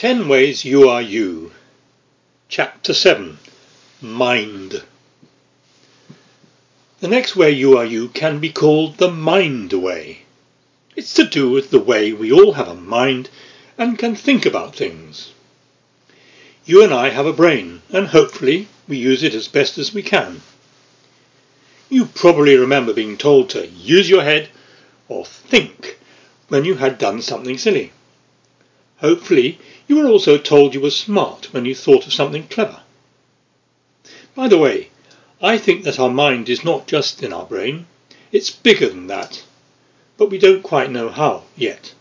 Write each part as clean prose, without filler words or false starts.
10 Ways You Are You. Chapter 7. Mind. The next way you are you can be called the mind way. It's to do with the way we all have a mind and can think about things. You and I have a brain, and hopefully we use it as best as we can. You probably remember being told to use your head or think when you had done something silly. Hopefully you were also told you were smart when you thought of something clever. By the way, I think that our mind is not just in our brain, it's bigger than that, but we don't quite know how yet.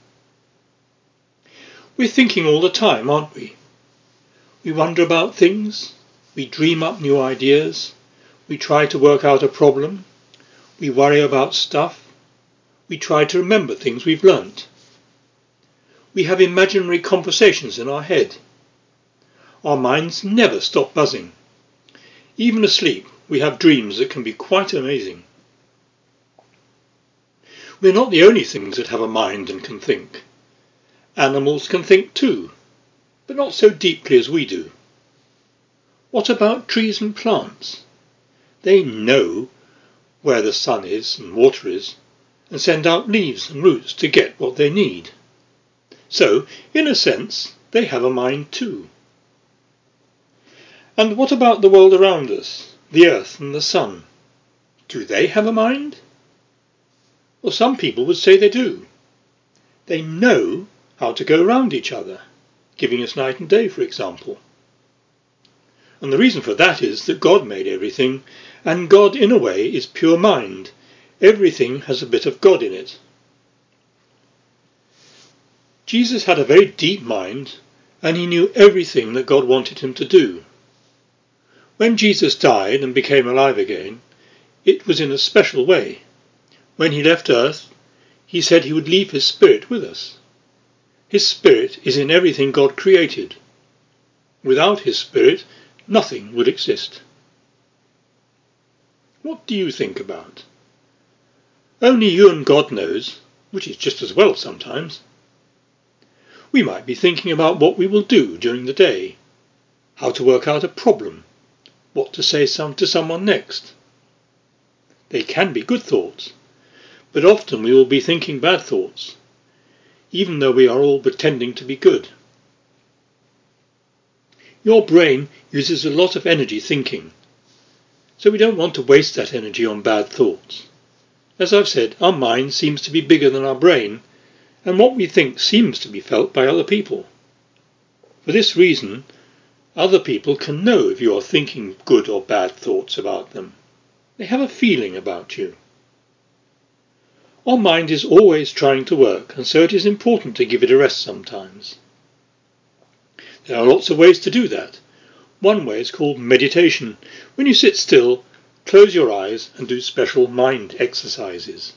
We're thinking all the time, aren't we? We wonder about things, we dream up new ideas, we try to work out a problem, we worry about stuff, we try to remember things we've learnt. We have imaginary conversations in our head. Our minds never stop buzzing. Even asleep, we have dreams that can be quite amazing. We're not the only things that have a mind and can think. Animals can think too, but not so deeply as we do. What about trees and plants? They know where the sun is and water is, and send out leaves and roots to get what they need. So, in a sense, they have a mind too. And what about the world around us, the earth and the sun? Do they have a mind? Well, some people would say they do. They know how to go around each other, giving us night and day, for example. And the reason for that is that God made everything, and God, in a way, is pure mind. Everything has a bit of God in it. Jesus had a very deep mind, and he knew everything that God wanted him to do. When Jesus died and became alive again, it was in a special way. When he left earth, he said he would leave his spirit with us. His spirit is in everything God created. Without his spirit, nothing would exist. What do you think about? Only you and God knows, which is just as well sometimes. We might be thinking about what we will do during the day, how to work out a problem, what to say to someone next. They can be good thoughts, but often we will be thinking bad thoughts, even though we are all pretending to be good. Your brain uses a lot of energy thinking, so we don't want to waste that energy on bad thoughts. As I've said, our mind seems to be bigger than our brain, and what we think seems to be felt by other people. For this reason, other people can know if you are thinking good or bad thoughts about them. They have a feeling about you. Our mind is always trying to work, and so it is important to give it a rest sometimes. There are lots of ways to do that. One way is called meditation. When you sit still, close your eyes and do special mind exercises.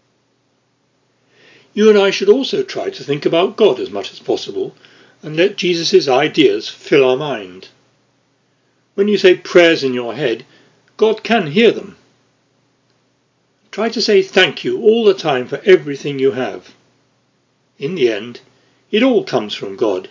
You and I should also try to think about God as much as possible and let Jesus' ideas fill our mind. When you say prayers in your head, God can hear them. Try to say thank you all the time for everything you have. In the end, it all comes from God.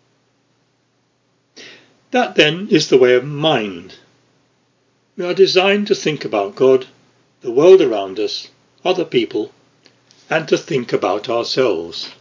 That then is the way of mind. We are designed to think about God, the world around us, other people, and to think about ourselves.